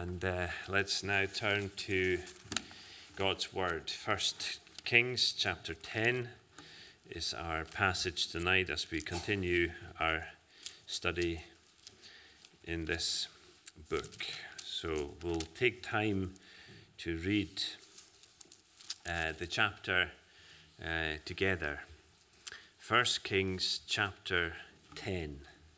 And let's now turn to God's Word. 1 Kings chapter 10 is our passage tonight as we continue our study in this book. So we'll take time to read the chapter together. 1 Kings chapter 10.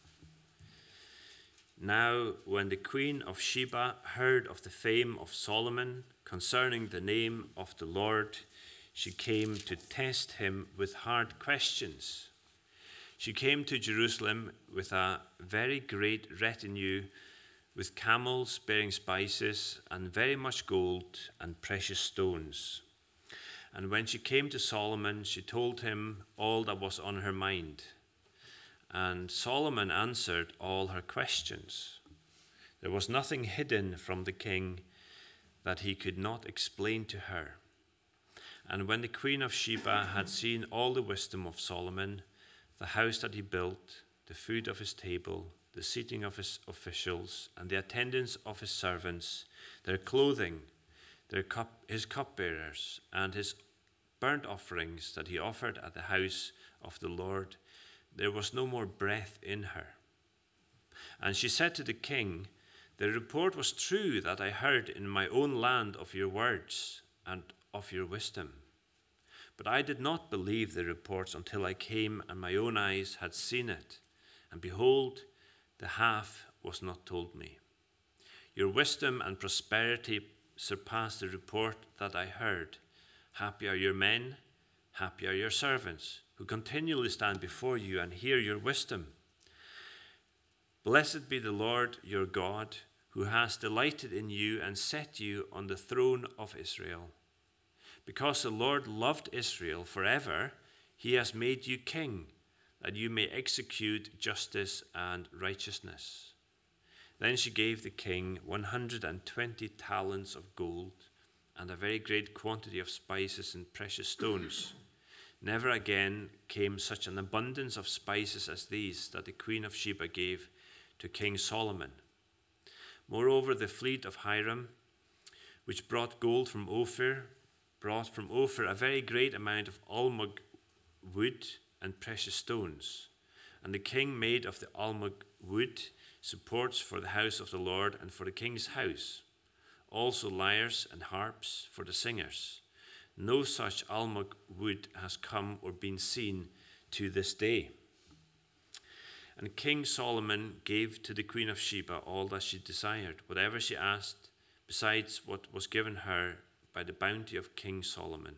Now, when the queen of Sheba heard of the fame of Solomon concerning the name of the Lord, she came to test him with hard questions. She came to Jerusalem with a very great retinue, with camels bearing spices and very much gold and precious stones. And when she came to Solomon, she told him all that was on her mind. And Solomon answered all her questions. There was nothing hidden from the king that he could not explain to her. And when the queen of Sheba had seen all the wisdom of Solomon, the house that he built, the food of his table, the seating of his officials, and the attendance of his servants, their clothing, his cupbearers, and his burnt offerings that he offered at the house of the Lord, there was no more breath in her. And she said to the king, "The report was true that I heard in my own land of your words and of your wisdom. But I did not believe the reports until I came and my own eyes had seen it. And behold, the half was not told me. Your wisdom and prosperity surpass the report that I heard. Happy are your men, happy are your servants, who continually stand before you and hear your wisdom. Blessed be the Lord your God, who has delighted in you and set you on the throne of Israel. Because the Lord loved Israel forever, he has made you king, that you may execute justice and righteousness." Then she gave the king 120 talents of gold and a very great quantity of spices and precious stones. Never again came such an abundance of spices as these that the queen of Sheba gave to King Solomon. Moreover, the fleet of Hiram, which brought gold from Ophir, brought from Ophir a very great amount of almug wood and precious stones. And the king made of the almug wood supports for the house of the Lord and for the king's house, also lyres and harps for the singers. No such almug wood has come or been seen to this day. And King Solomon gave to the queen of Sheba all that she desired, whatever she asked, besides what was given her by the bounty of King Solomon.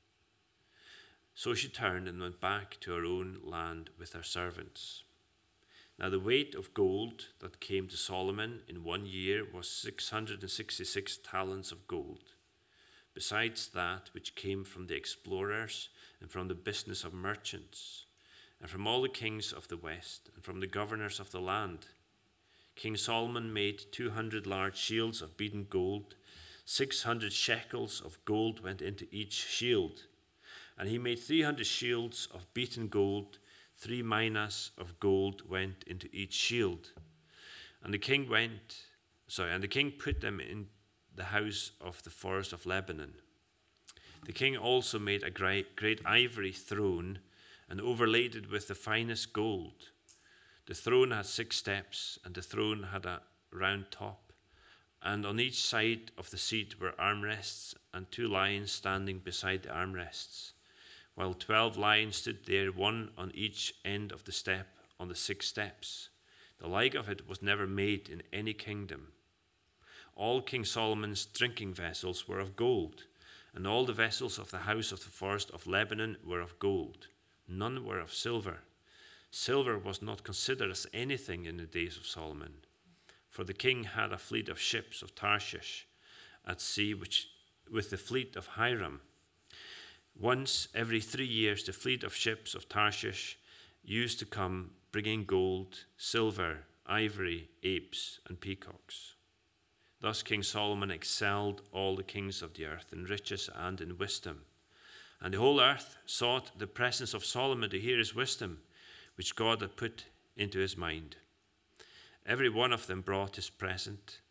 So she turned and went back to her own land with her servants. Now the weight of gold that came to Solomon in 1 year was 666 talents of gold, besides that which came from the explorers and from the business of merchants, and from all the kings of the west, and from the governors of the land. King Solomon made 200 large shields of beaten gold. 600 shekels of gold went into each shield. And he made 300 shields of beaten gold. 3 minas of gold went into each shield. And the king put them in the house of the forest of Lebanon. The king also made a great ivory throne and overlaid it with the finest gold. The throne had 6 steps, and the throne had a round top. And on each side of the seat were armrests, and 2 lions standing beside the armrests, while 12 lions stood there, one on each end of the step on the 6 steps. The like of it was never made in any kingdom. All King Solomon's drinking vessels were of gold, and all the vessels of the house of the forest of Lebanon were of gold. None were of silver. Silver was not considered as anything in the days of Solomon, for the king had a fleet of ships of Tarshish at sea, which with the fleet of Hiram. Once every 3 years, the fleet of ships of Tarshish used to come, bringing gold, silver, ivory, apes, and peacocks. Thus King Solomon excelled all the kings of the earth in riches and in wisdom. And the whole earth sought the presence of Solomon to hear his wisdom, which God had put into his mind. Every one of them brought his present,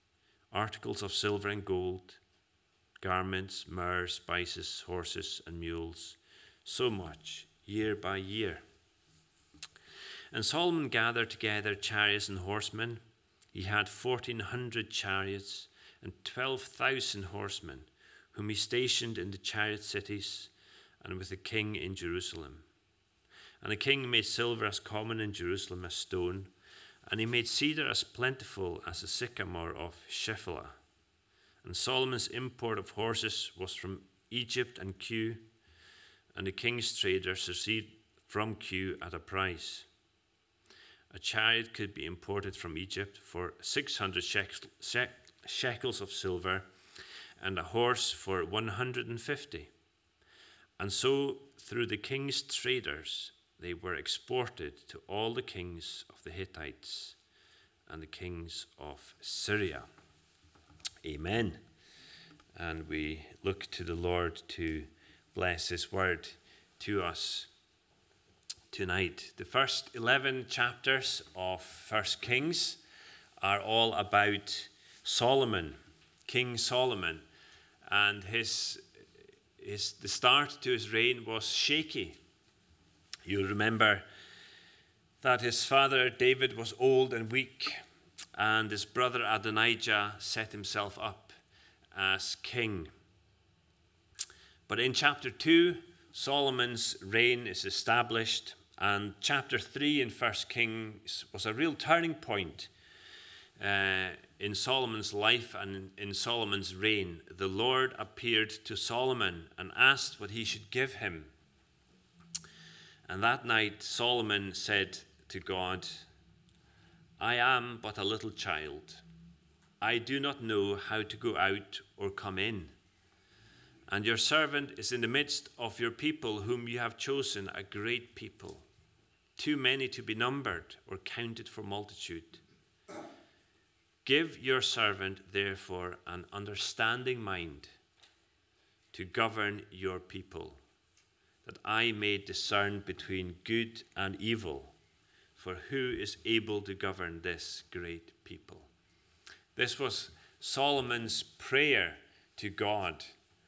articles of silver and gold, garments, myrrh, spices, horses, and mules, so much year by year. And Solomon gathered together chariots and horsemen. He had 1,400 chariots and 12,000 horsemen, whom he stationed in the chariot cities and with the king in Jerusalem. And the king made silver as common in Jerusalem as stone, and he made cedar as plentiful as the sycamore of Shephelah. And Solomon's import of horses was from Egypt and Kue, and the king's traders received from Kue at a price. A chariot could be imported from Egypt for 600 shekels of silver, and a horse for 150. And so, through the king's traders, they were exported to all the kings of the Hittites and the kings of Syria. Amen. And we look to the Lord to bless his word to us tonight. The first 11 chapters of 1 Kings are all about Solomon, King Solomon, and the start to his reign was shaky. You'll remember that his father David was old and weak, and his brother Adonijah set himself up as king. But in chapter 2, Solomon's reign is established, and chapter 3 in 1 Kings was a real turning point in Solomon's life and in Solomon's reign. The Lord appeared to Solomon and asked what he should give him. And that night Solomon said to God, "I am but a little child. I do not know how to go out or come in. And your servant is in the midst of your people, whom you have chosen, a great people, too many to be numbered or counted for multitude. Give your servant, therefore, an understanding mind to govern your people, that I may discern between good and evil, for who is able to govern this great people?" This was Solomon's prayer to God.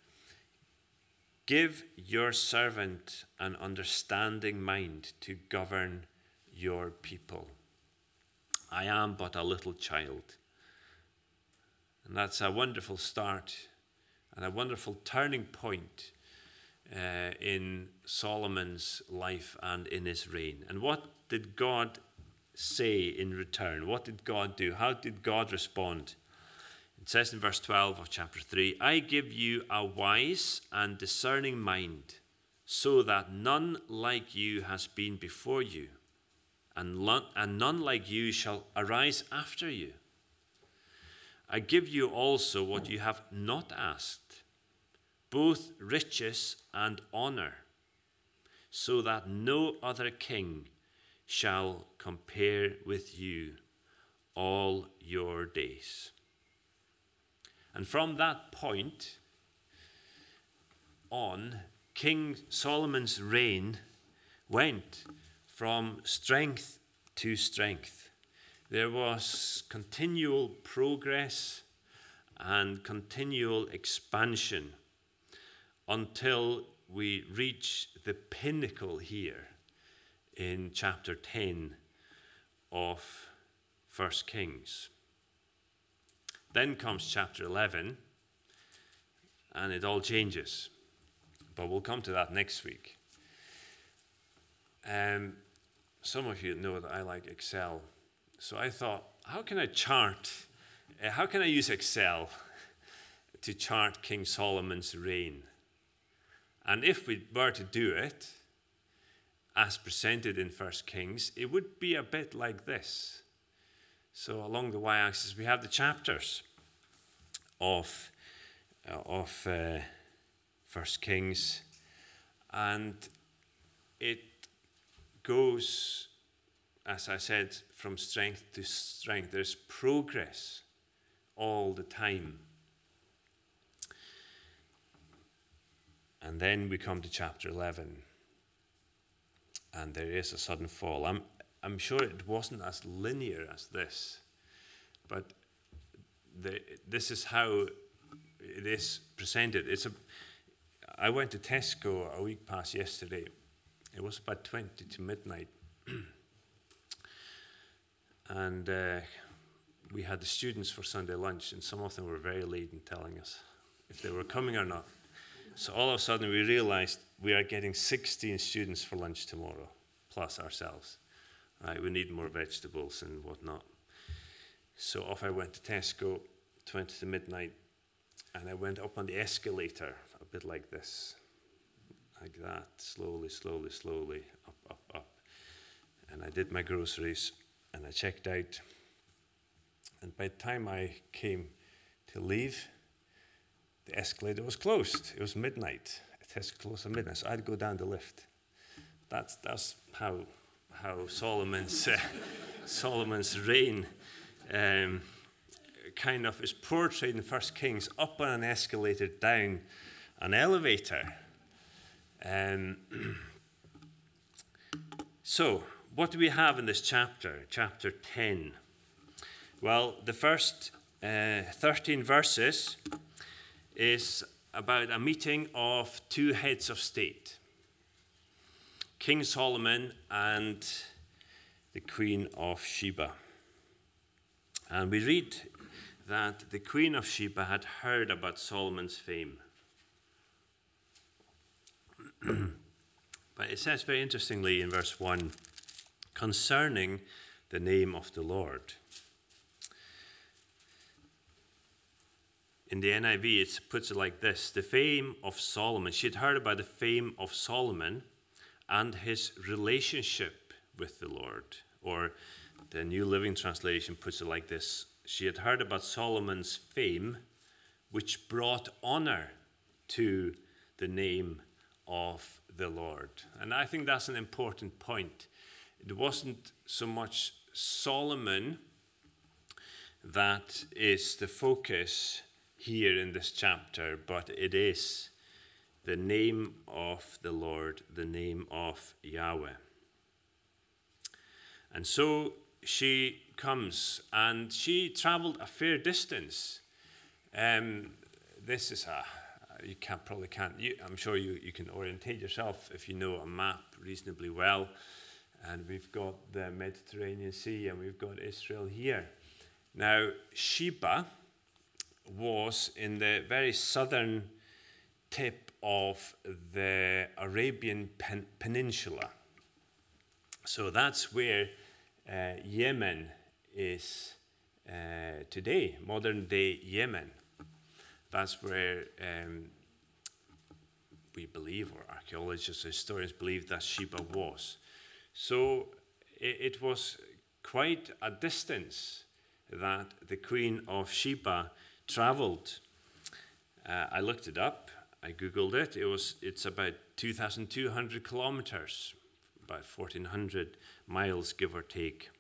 Give your servant an understanding mind to govern your people. I am but a little child. And that's a wonderful start and a wonderful turning point in Solomon's life and in his reign. And what did God say in return? What did God do? How did God respond? It says in verse 12 of chapter 3, "I give you a wise and discerning mind, so that none like you has been before you, and none like you shall arise after you. I give you also what you have not asked, both riches and honor, so that no other king shall compare with you all your days." And from that point on, King Solomon's reign went from strength to strength. There was continual progress and continual expansion until we reach the pinnacle here in chapter 10 of 1 Kings. Then comes chapter 11, and it all changes. But we'll come to that next week. Some of you know that I like Excel. So I thought, how can I use Excel to chart King Solomon's reign? And if we were to do it, as presented in 1 Kings, it would be a bit like this. So along the y-axis, we have the chapters of 1 Kings, and it goes, as I said, from strength to strength. There's progress all the time. And then we come to chapter 11, and there is a sudden fall. I'm sure it wasn't as linear as this, but this is how it is presented. I went to Tesco a week past yesterday. It was about 20 to midnight. And we had the students for Sunday lunch, and some of them were very late in telling us if they were coming or not. So all of a sudden we realized we are getting 16 students for lunch tomorrow, plus ourselves. Right, we need more vegetables and whatnot. So off I went to Tesco, 20 to midnight, and I went up on the escalator, a bit like this, like that, slowly, slowly, slowly, up, up, up. And I did my groceries, and I checked out. And by the time I came to leave, the escalator was closed. It was midnight. Tesco closed at midnight, so I had to go down the lift. That's how Solomon's Solomon's reign kind of is portrayed in 1 Kings, up on an escalator, down an elevator. So, what do we have in this chapter, chapter 10? Well, the first 13 verses is about a meeting of two heads of state, King Solomon and the Queen of Sheba. And we read that the Queen of Sheba had heard about Solomon's fame. But it says very interestingly in verse 1, concerning the name of the Lord. In the NIV, it puts it like this: the fame of Solomon. She had heard about the fame of Solomon and his relationship with the Lord. Or the New Living Translation puts it like this: she had heard about Solomon's fame, which brought honor to the name of the Lord. And I think that's an important point. It wasn't so much Solomon that is the focus here in this chapter, but it is the name of the Lord, the name of Yahweh. And so she comes, and she traveled a fair distance. This is you can't. I'm sure you can orientate yourself if you know a map reasonably well. And we've got the Mediterranean Sea, and we've got Israel here. Now, Sheba was in the very southern tip of the Arabian Peninsula. So that's where Yemen is today, modern day Yemen. That's where we believe, or archaeologists, historians believe, that Sheba was. So it was quite a distance that the Queen of Sheba traveled. I looked it up. I googled it. It's about 2,200 kilometers, about 1,400 miles, give or take.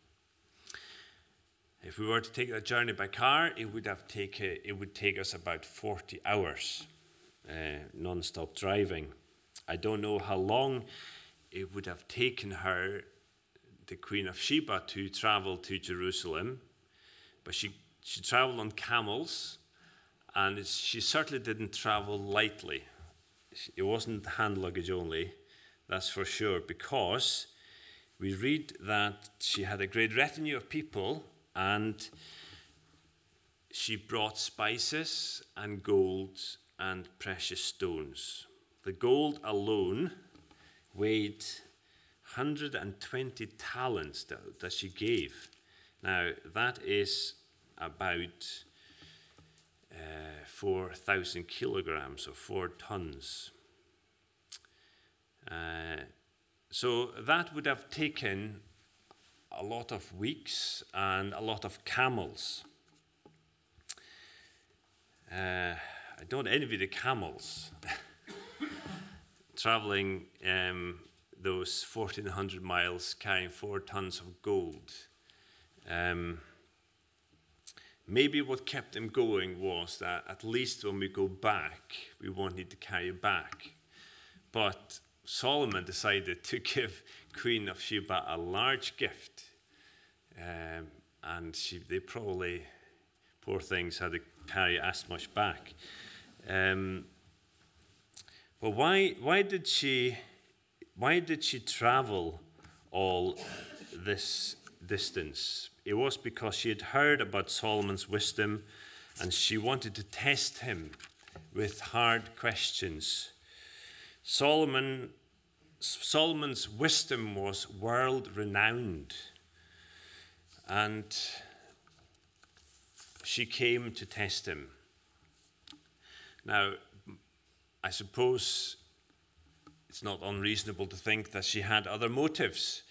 If we were to take that journey by car, it would take us about 40 hours, non-stop driving. I don't know how long it would have taken her, the Queen of Sheba, to travel to Jerusalem, but she traveled on camels, and she certainly didn't travel lightly. It wasn't hand luggage only, that's for sure, because we read that she had a great retinue of people, and she brought spices and gold and precious stones. The gold alone weighed 120 talents that she gave. Now, that is about 4,000 kilograms, or 4 tons. So that would have taken a lot of weeks and a lot of camels. I don't envy the camels traveling those 1,400 miles carrying 4 tons of gold. Maybe what kept them going was that at least when we go back, we won't need to carry back. But Solomon decided to give Queen of Sheba a large gift, and they probably poor things had to carry as much back. But why did she travel all this distance? It was because she had heard about Solomon's wisdom, and she wanted to test him with hard questions. Solomon's wisdom was world-renowned, and she came to test him. Now, I suppose it's not unreasonable to think that she had other motives.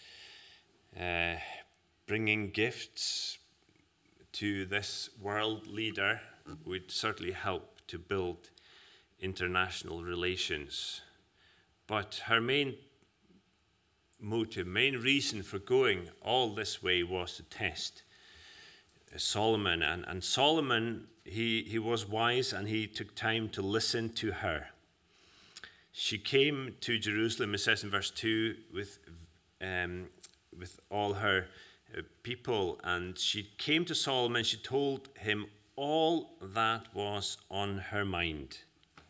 Bringing gifts to this world leader would certainly help to build international relations. But her main motive, main reason for going all this way was to test Solomon. And Solomon, he was wise, and he took time to listen to her. She came to Jerusalem, it says in verse 2, with all her people, and she came to Solomon. She told him all that was on her mind.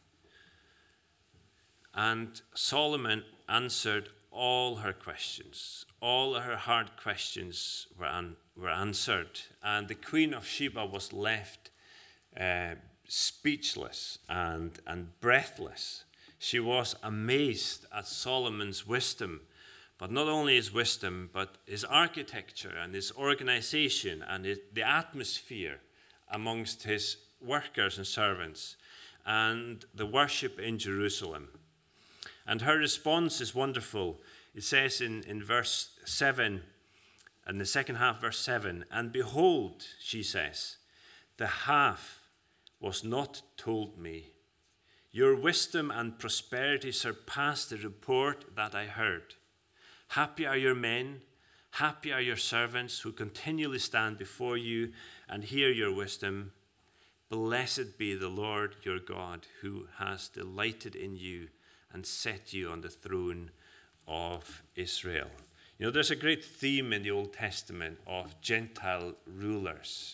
And Solomon answered all her questions. All her hard questions were answered. And the Queen of Sheba was left speechless and breathless. She was amazed at Solomon's wisdom, but not only his wisdom, but his architecture and his organization and the atmosphere amongst his workers and servants, and the worship in Jerusalem. And her response is wonderful. It says in verse 7, in the second half, verse 7, "And behold," she says, "the half was not told me. Your wisdom and prosperity surpass the report that I heard. Happy are your men, happy are your servants who continually stand before you and hear your wisdom. Blessed be the Lord your God, who has delighted in you and set you on the throne of Israel." You know, there's a great theme in the Old Testament of Gentile rulers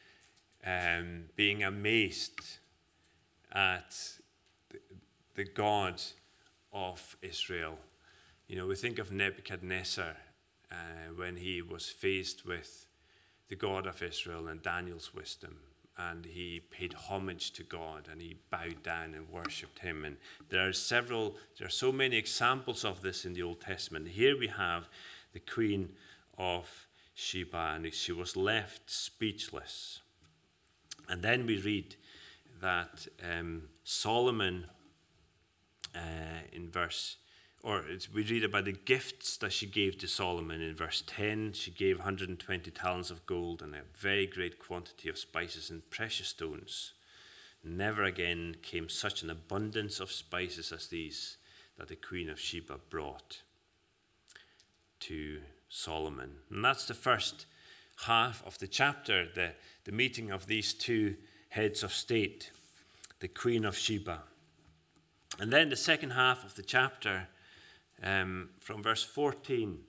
being amazed at the God of Israel. You know, we think of Nebuchadnezzar when he was faced with the God of Israel and Daniel's wisdom, and he paid homage to God and he bowed down and worshipped him. And there are so many examples of this in the Old Testament. Here we have the Queen of Sheba, and she was left speechless. And then we read that Solomon we read about the gifts that she gave to Solomon. In verse 10, she gave 120 talents of gold and a very great quantity of spices and precious stones. Never again came such an abundance of spices as these that the Queen of Sheba brought to Solomon. And that's the first half of the chapter, the meeting of these two heads of state, the Queen of Sheba. And then the second half of the chapter, from verse 14,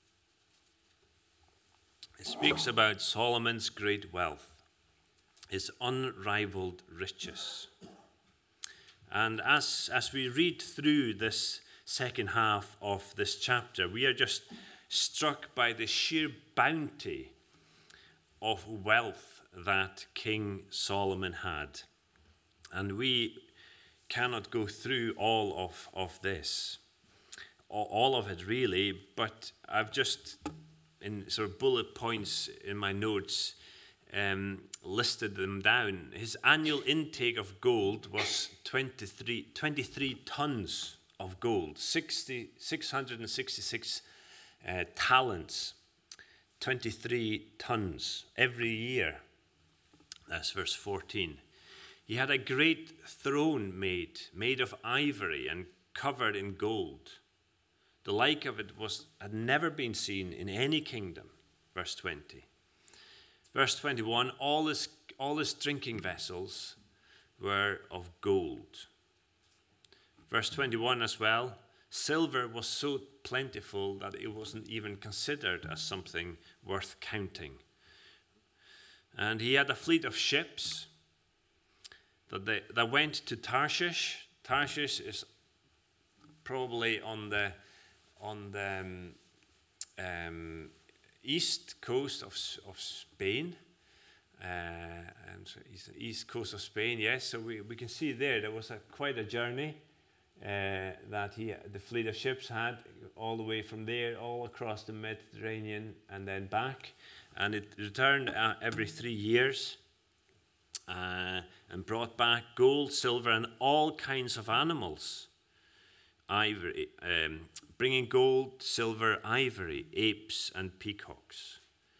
it speaks about Solomon's great wealth, his unrivaled riches. And as we read through this second half of this chapter, we are just struck by the sheer bounty of wealth that King Solomon had. And we cannot go through all of this, all of it really, but I've just, in sort of bullet points in my notes, listed them down. His annual intake of gold was 23 tons of gold, 666 talents, 23 tons every year. That's verse 14. He had a great throne made of ivory and covered in gold. The like of it had never been seen in any kingdom. Verse 20. Verse 21, all his drinking vessels were of gold. Verse 21 as well, silver was so plentiful that it wasn't even considered as something worth counting. And he had a fleet of ships that went to Tarshish. Tarshish is probably on the east coast of Spain, and east coast of Spain. Yes, so we can see there was quite a journey that the fleet of ships had, all the way from there, all across the Mediterranean, and then back, and it returned every 3 years, and brought back gold, silver, and all kinds of animals. Ivory, bringing gold, silver, ivory, apes, and peacocks.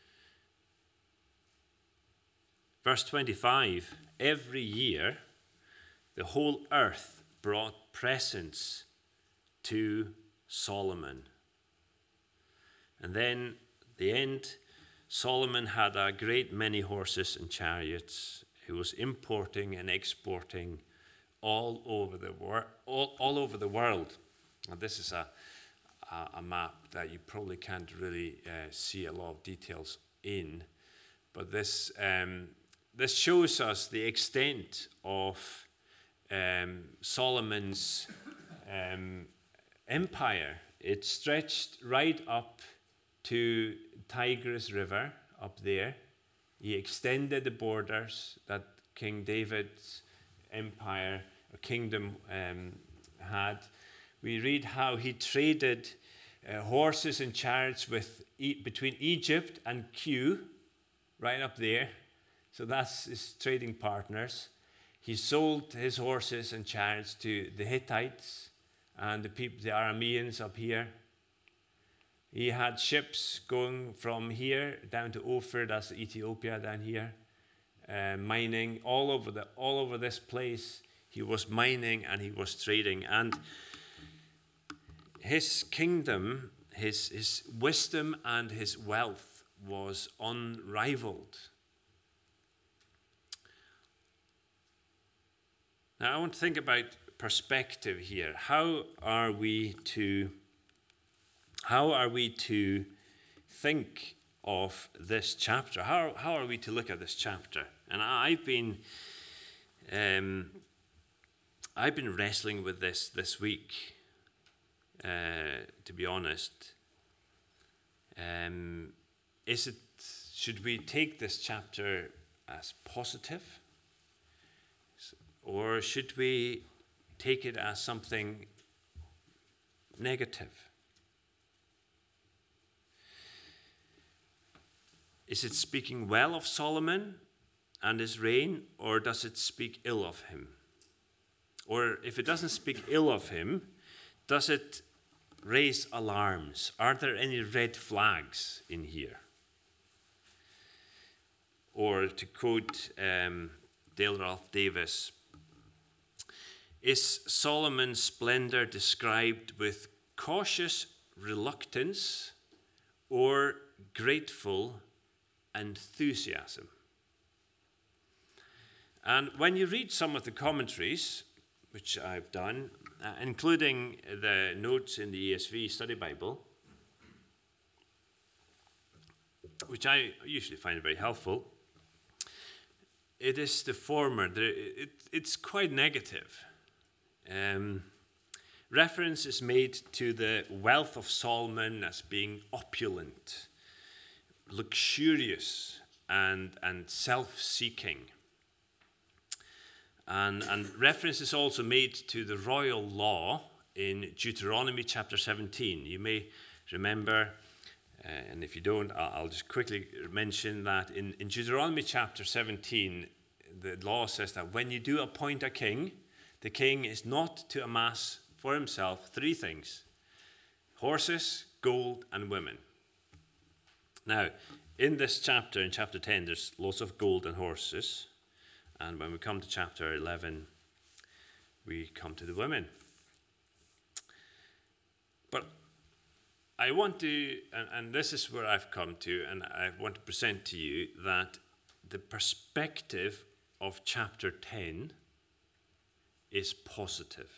Verse 25, every year the whole earth brought presents to Solomon. And then the end, Solomon had a great many horses and chariots. He was importing and exporting all over the world. Now, this is a map that you probably can't really see a lot of details in, but this shows us the extent of Solomon's empire. It stretched right up to Tigris River up there. He extended the borders that King David's empire or kingdom had. We read how he traded horses and chariots between Egypt and Kue, right up there. So that's his trading partners. He sold his horses and chariots to the Hittites and the Arameans up here. He had ships going from here down to Ophir, that's Ethiopia down here, mining all over this place. He was mining and he was trading, and his kingdom, his wisdom and his wealth was unrivaled. Now I want to think about perspective here. How are we to think of this chapter? How are we to look at this chapter? And I've been wrestling with this week, to be honest. Should we take this chapter as positive, or should we take it as something negative? Is it speaking well of Solomon and his reign, or does it speak ill of him? Or if it doesn't speak ill of him, does it raise alarms? Are there any red flags in here? Or to quote Dale Ralph Davis, is Solomon's splendor described with cautious reluctance or grateful enthusiasm? And when you read some of the commentaries, which I've done, including the notes in the ESV Study Bible, which I usually find very helpful, it is the former. It's quite negative. Reference is made to the wealth of Solomon as being opulent, luxurious, and self-seeking. And reference is also made to the royal law in Deuteronomy chapter 17. You may remember, and if you don't, I'll just quickly mention that in Deuteronomy chapter 17, the law says that when you do appoint a king, the king is not to amass for himself 3 things: horses, gold, and women. Now, in this chapter, in chapter 10, there's lots of gold and horses. And when we come to chapter 11, we come to the women. But I want to, and this is where I've come to, and I want to present to you that the perspective of chapter 10 is positive.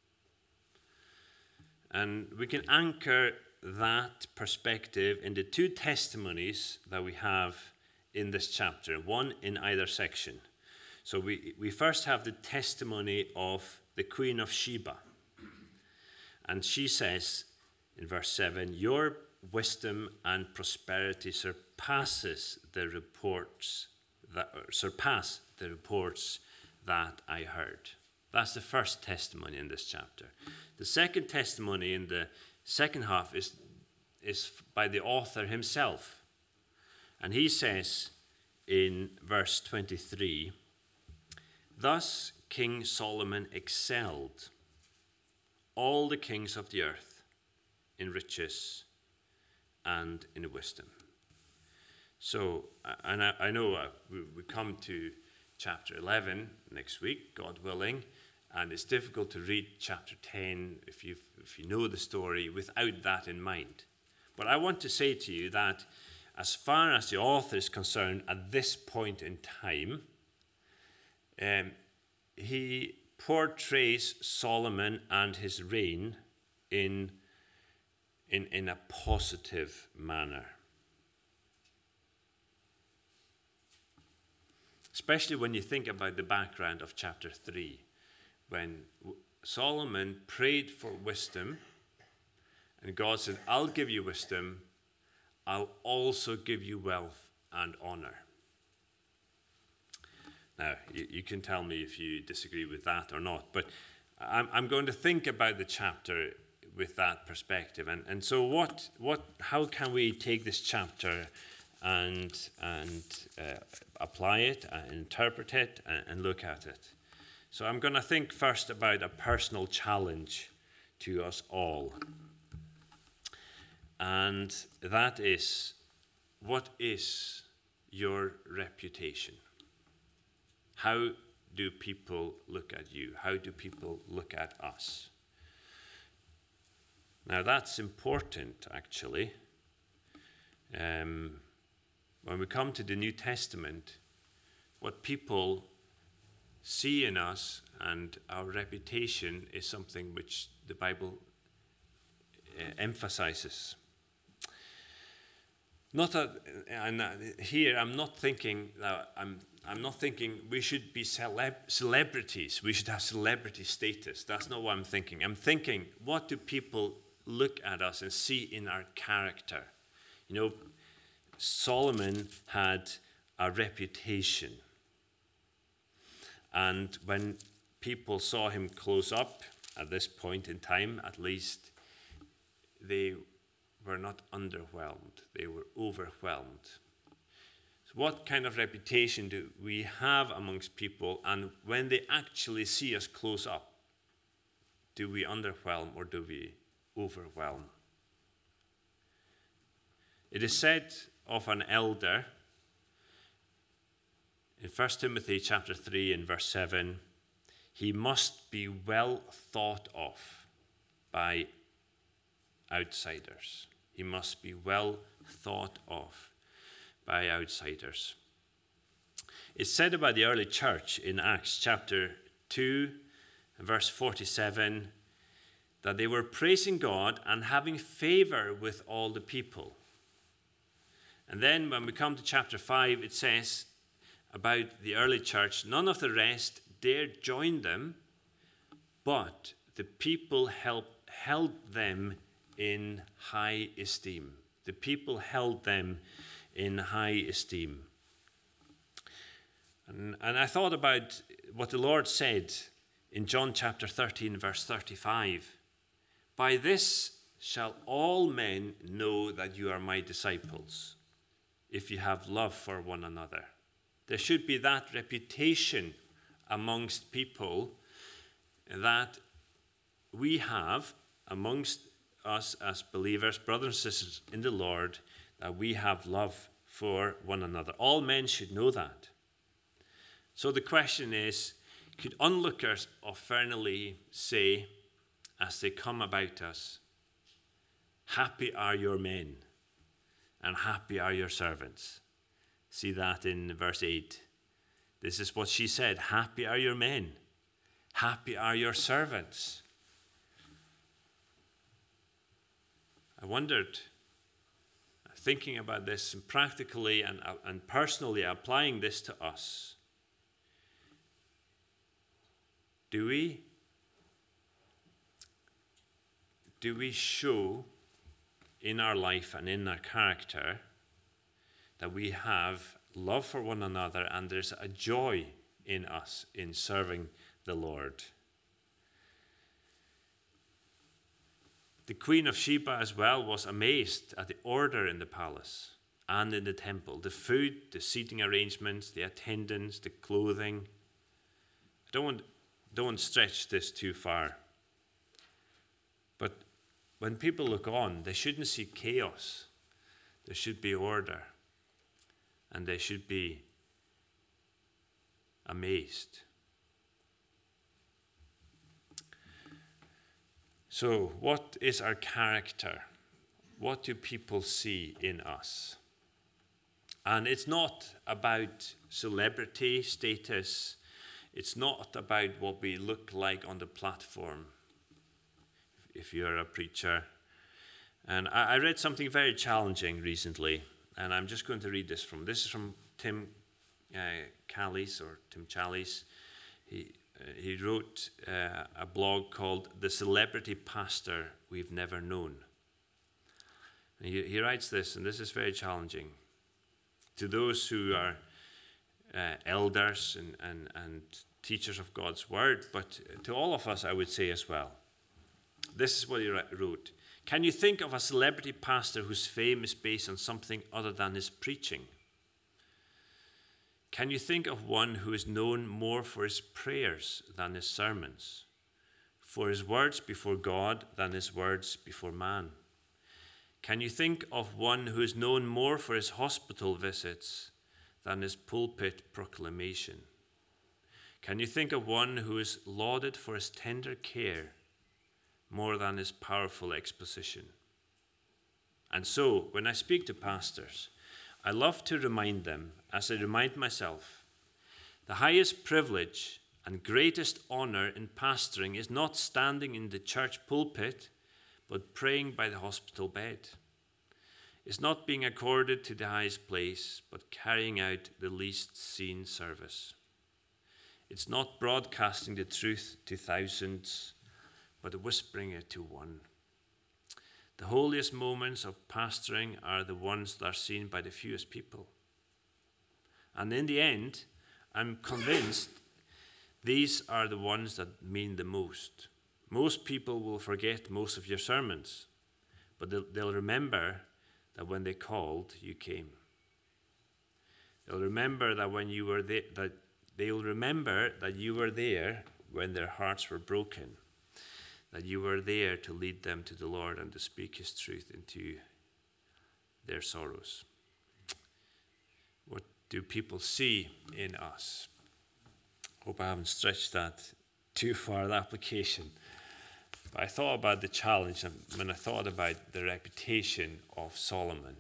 And we can anchor that perspective in the 2 testimonies that we have in this chapter, one in either section. So we first have the testimony of the Queen of Sheba. And she says in verse 7, "Your wisdom and prosperity surpass the reports that I heard." That's the first testimony in this chapter. The second testimony in the second half is by the author himself. And he says in verse 23, "Thus King Solomon excelled all the kings of the earth in riches and in wisdom." So, and I know we come to chapter 11 next week, God willing, and it's difficult to read chapter 10 if you know the story without that in mind. But I want to say to you that as far as the author is concerned at this point in time, he portrays Solomon and his reign in a positive manner. Especially when you think about the background of chapter 3, when Solomon prayed for wisdom, and God said, "I'll give you wisdom, I'll also give you wealth and honor." Now, you can tell me if you disagree with that or not, but I'm going to think about the chapter with that perspective. And so how can we take this chapter and apply it, and interpret it, and look at it? So I'm going to think first about a personal challenge to us all. And that is, what is your reputation? How do people look at you? How do people look at us? Now that's important, actually. When we come to the New Testament, what people see in us and our reputation is something which the Bible emphasizes. Here I'm not thinking we should be celebrities. We should have celebrity status. That's not what I'm thinking. I'm thinking, what do people look at us and see in our character? You know, Solomon had a reputation. And when people saw him close up, at this point in time at least, they were not underwhelmed. They were overwhelmed. So what kind of reputation do we have amongst people? And when they actually see us close up, do we underwhelm or do we overwhelm? It is said of an elder in 1 Timothy chapter 3 and verse 7, he must be well thought of by outsiders. He must be well thought of by outsiders. It's said about the early church in Acts chapter 2 and verse 47 that they were praising God and having favor with all the people. And then when we come to chapter 5, it says about the early church, none of the rest dared join them, but the people held them in high esteem. The people held them in high esteem. And I thought about what the Lord said in John chapter 13, verse 35. "By this shall all men know that you are my disciples, if you have love for one another." There should be that reputation amongst people that we have amongst us as believers, brothers and sisters in the Lord, that we have love for one another. All men should know that. So the question is, could onlookers of Fernley say, as they come about us, "Happy are your men, and happy are your servants"? See that in verse 8. This is what she said, "Happy are your men, happy are your servants." I thinking about this and practically and personally applying this to us, do we show in our life and in our character that we have love for one another and there's a joy in us in serving the Lord? The Queen of Sheba as well was amazed at the order in the palace and in the temple, the food, the seating arrangements, the attendants, the clothing. I don't stretch this too far. But when people look on, they shouldn't see chaos. There should be order. And they should be amazed. So, what is our character? What do people see in us? And it's not about celebrity status. It's not about what we look like on the platform, if you're a preacher. And I read something very challenging recently, and I'm just going to read this from. This is from Tim Challies. He wrote a blog called The Celebrity Pastor We've Never Known. And he writes this, and this is very challenging. To those who are elders and teachers of God's word, but to all of us, I would say as well. This is what he wrote. Can you think of a celebrity pastor whose fame is based on something other than his preaching? Can you think of one who is known more for his prayers than his sermons, for his words before God than his words before man? Can you think of one who is known more for his hospital visits than his pulpit proclamation? Can you think of one who is lauded for his tender care more than his powerful exposition? And so, when I speak to pastors, I love to remind them, as I remind myself, the highest privilege and greatest honor in pastoring is not standing in the church pulpit, but praying by the hospital bed. It's not being accorded to the highest place, but carrying out the least seen service. It's not broadcasting the truth to thousands, but whispering it to one. The holiest moments of pastoring are the ones that are seen by the fewest people. And in the end, I'm convinced these are the ones that mean the most. Most people will forget most of your sermons, but they'll remember that when they called, you came. They'll remember that when you were there, they'll remember that you were there when their hearts were broken, that you were there to lead them to the Lord and to speak his truth into their sorrows. What do people see in us? Hope I haven't stretched that too far, the application. But I thought about the challenge when I thought about the reputation of Solomon.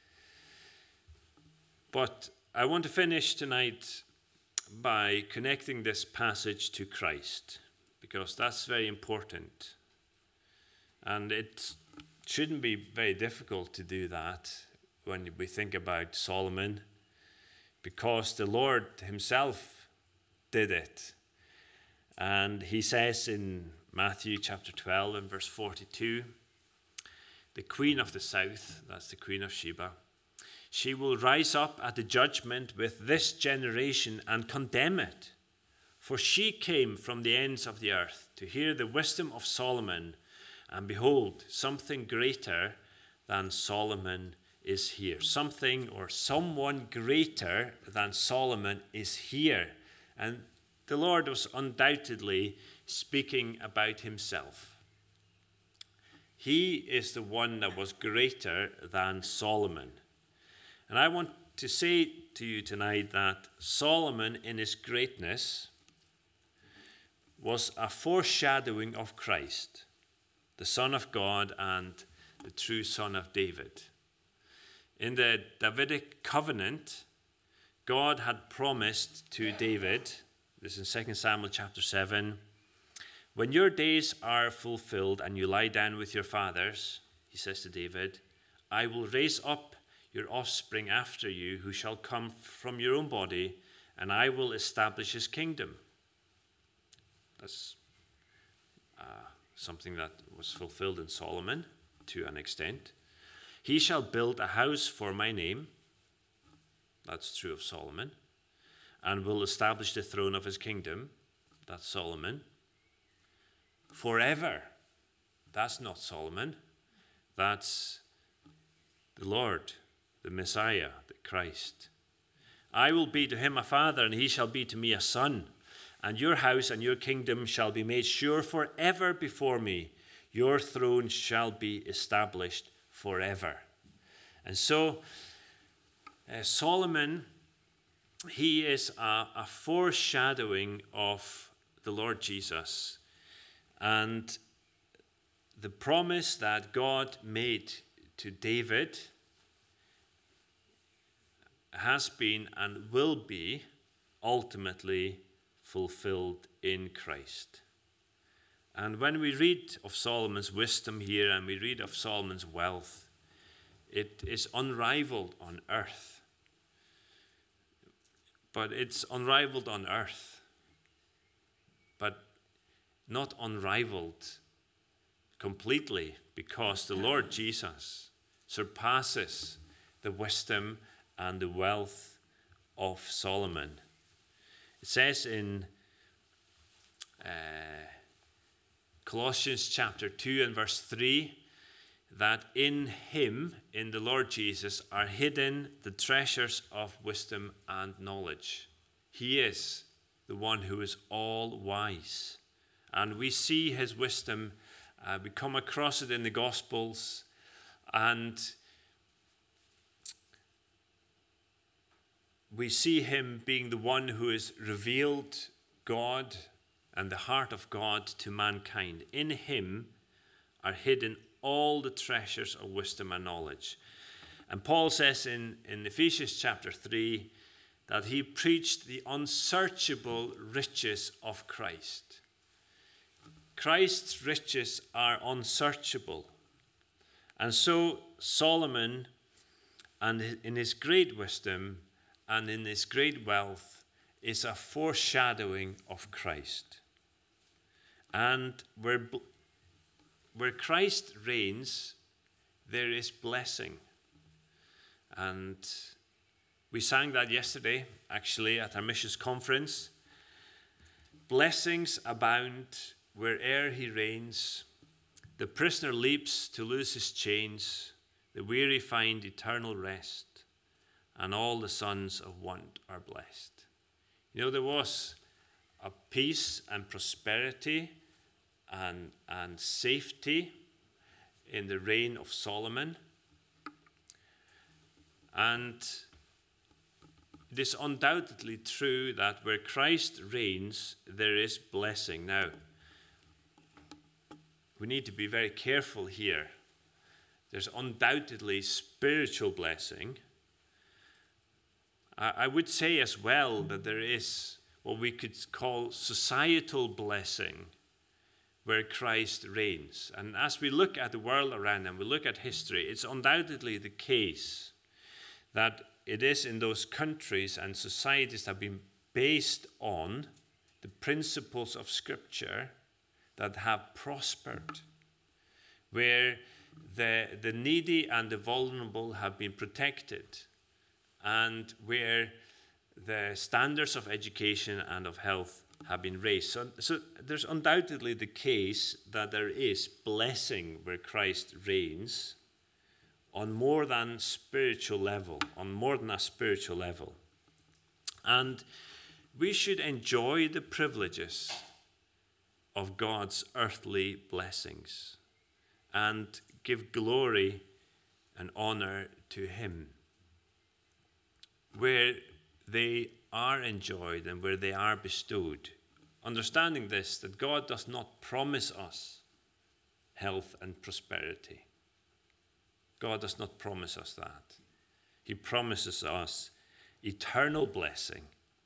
But I want to finish tonight by connecting this passage to Christ, because that's very important. And it shouldn't be very difficult to do that when we think about Solomon, because the Lord himself did it. And he says in Matthew chapter 12 and verse 42, the queen of the south, that's the Queen of Sheba, she will rise up at the judgment with this generation and condemn it. For she came from the ends of the earth to hear the wisdom of Solomon, and behold, something greater than Solomon is here. Something or someone greater than Solomon is here. And the Lord was undoubtedly speaking about himself. He is the one that was greater than Solomon. And I want to say to you tonight that Solomon in his greatness was a foreshadowing of Christ, the Son of God and the true Son of David. In the Davidic covenant, God had promised to David, this is in 2 Samuel chapter 7, when your days are fulfilled and you lie down with your fathers, he says to David, I will raise up your offspring after you, who shall come from your own body, and I will establish his kingdom. That's something that was fulfilled in Solomon to an extent. He shall build a house for my name. That's true of Solomon. And will establish the throne of his kingdom. That's Solomon. Forever. That's not Solomon. That's the Lord, the Messiah, the Christ. I will be to him a father, and he shall be to me a son. And your house and your kingdom shall be made sure forever before me. Your throne shall be established forever. And so, Solomon, he is a foreshadowing of the Lord Jesus. And the promise that God made to David has been and will be ultimately fulfilled in Christ. And when we read of Solomon's wisdom here and we read of Solomon's wealth, it is unrivaled on earth. But it's unrivaled on earth, but not unrivaled completely, because the Lord Jesus surpasses the wisdom and the wealth of Solomon. It says in Colossians chapter 2 and verse 3 that in him, in the Lord Jesus, are hidden the treasures of wisdom and knowledge. He is the one who is all wise. And we see his wisdom, we come across it in the Gospels, and we see him being the one who has revealed God and the heart of God to mankind. In him are hidden all the treasures of wisdom and knowledge. And Paul says in Ephesians chapter 3 that he preached the unsearchable riches of Christ. Christ's riches are unsearchable. And so Solomon, and in his great wisdom and in his great wealth, is a foreshadowing of Christ. And where Christ reigns, there is blessing. And we sang that yesterday, actually, at our missions conference. Blessings abound where'er he reigns. The prisoner leaps to loose his chains. The weary find eternal rest. And all the sons of want are blessed. You know, there was a peace and prosperity and safety in the reign of Solomon. And it is undoubtedly true that where Christ reigns, there is blessing. Now, we need to be very careful here. There's undoubtedly spiritual blessing. I would say as well that there is what we could call societal blessing where Christ reigns. And as we look at the world around and we look at history, it's undoubtedly the case that it is in those countries and societies that have been based on the principles of Scripture that have prospered, where the needy and the vulnerable have been protected, and where the standards of education and of health have been raised. So there's undoubtedly the case that there is blessing where Christ reigns on more than a spiritual level. And we should enjoy the privileges of God's earthly blessings and give glory and honor to him where they are enjoyed and where they are bestowed. Understanding this, that God does not promise us health and prosperity. God does not promise us that. He promises us eternal blessing.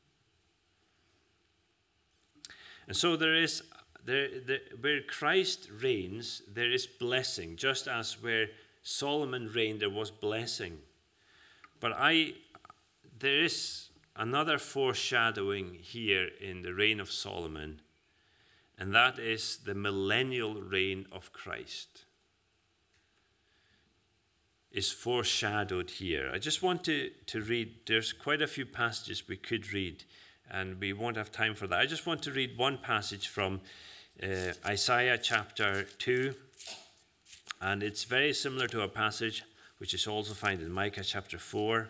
And so where Christ reigns, there is blessing, just as where Solomon reigned, there was blessing. But there is another foreshadowing here in the reign of Solomon, and that is the millennial reign of Christ is foreshadowed here. I just want to read, there's quite a few passages we could read, and we won't have time for that. I just want to read one passage from Isaiah chapter 2, and it's very similar to a passage which is also found in Micah chapter 4.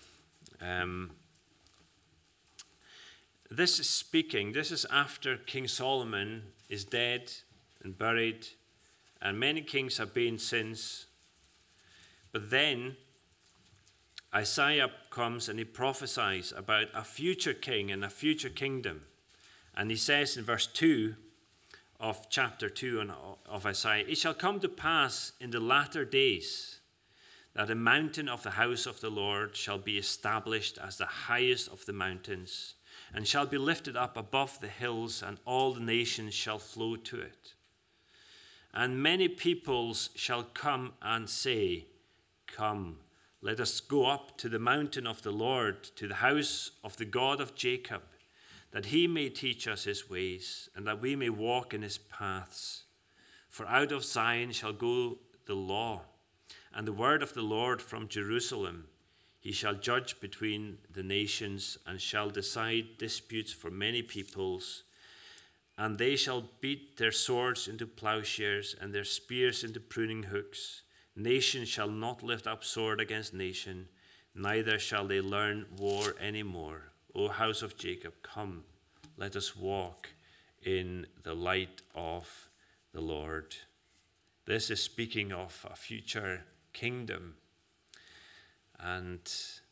This is after King Solomon is dead and buried, and many kings have been since. But then Isaiah comes and he prophesies about a future king and a future kingdom. And he says in verse 2 of chapter 2 of Isaiah, "It shall come to pass in the latter days that the mountain of the house of the Lord shall be established as the highest of the mountains, and shall be lifted up above the hills, and all the nations shall flow to it. And many peoples shall come and say, 'Come, let us go up to the mountain of the Lord, to the house of the God of Jacob, that he may teach us his ways, and that we may walk in his paths. For out of Zion shall go the law, and the word of the Lord from Jerusalem. He shall judge between the nations, and shall decide disputes for many peoples. And they shall beat their swords into plowshares, and their spears into pruning hooks. Nation shall not lift up sword against nation, neither shall they learn war any more. O house of Jacob, come, let us walk in the light of the Lord.'" This is speaking of a future kingdom. And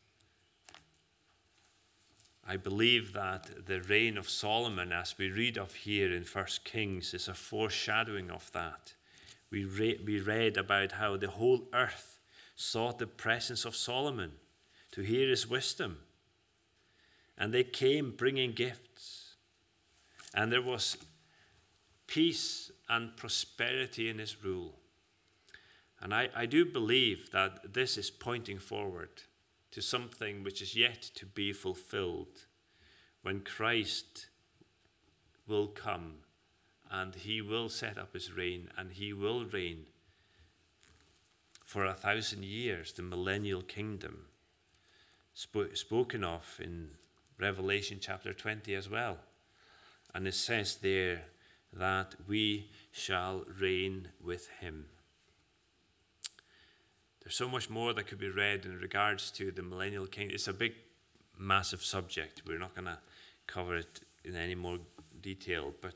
I believe that the reign of Solomon, as we read of here in 1 Kings, is a foreshadowing of that. We read about how the whole earth sought the presence of Solomon to hear his wisdom. And they came bringing gifts. And there was peace and prosperity in his rule. And I do believe that this is pointing forward to something which is yet to be fulfilled when Christ will come and he will set up his reign, and he will reign for 1,000 years, the millennial kingdom, spoken of in Revelation chapter 20 as well. And it says there that we shall reign with him. There's so much more that could be read in regards to the millennial kingdom. It's a big, massive subject. We're not going to cover it in any more detail. But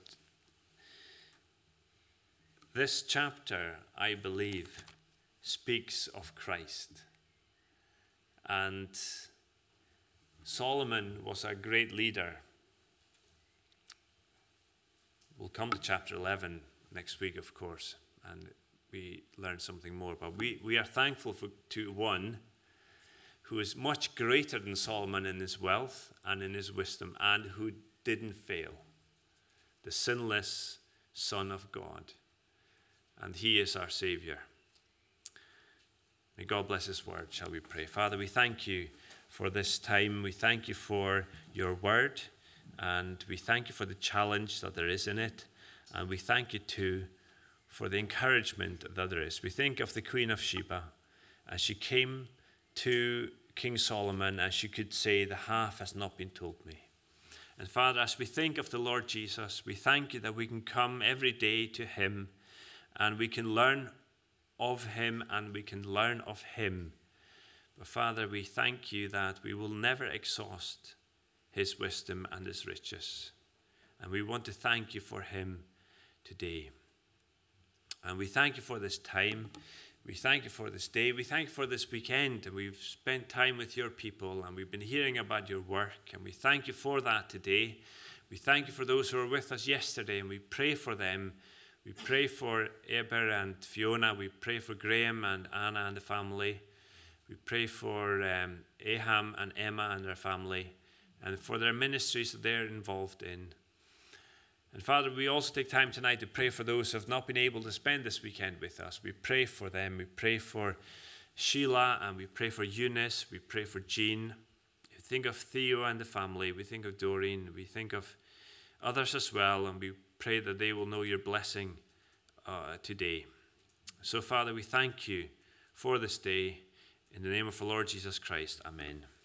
this chapter, I believe, speaks of Christ. And Solomon was a great leader. We'll come to chapter 11 next week, of course, and we learn something more. But we are thankful to one who is much greater than Solomon in his wealth and in his wisdom, and who didn't fail, the sinless Son of God. And he is our Savior. May God bless his word, shall we pray. Father, we thank you for this time. We thank you for your word, and we thank you for the challenge that there is in it. And we thank you too for the encouragement that there is. We think of the Queen of Sheba as she came to King Solomon, and she could say, "The half has not been told me." And Father, as we think of the Lord Jesus, we thank you that we can come every day to him, and we can learn of him, and we can learn of him. But Father, we thank you that we will never exhaust his wisdom and his riches. And we want to thank you for him today. And we thank you for this time. We thank you for this day. We thank you for this weekend. And we've spent time with your people, and we've been hearing about your work. And we thank you for that today. We thank you for those who were with us yesterday, and we pray for them. We pray for Eber and Fiona. We pray for Graham and Anna and the family. We pray for Aham and Emma and their family, and for their ministries that they're involved in. And Father, we also take time tonight to pray for those who have not been able to spend this weekend with us. We pray for them. We pray for Sheila, and we pray for Eunice, we pray for Jean. We think of Theo and the family, we think of Doreen, we think of others as well, and we pray that they will know your blessing today. So, Father, we thank you for this day. In the name of the Lord Jesus Christ, amen.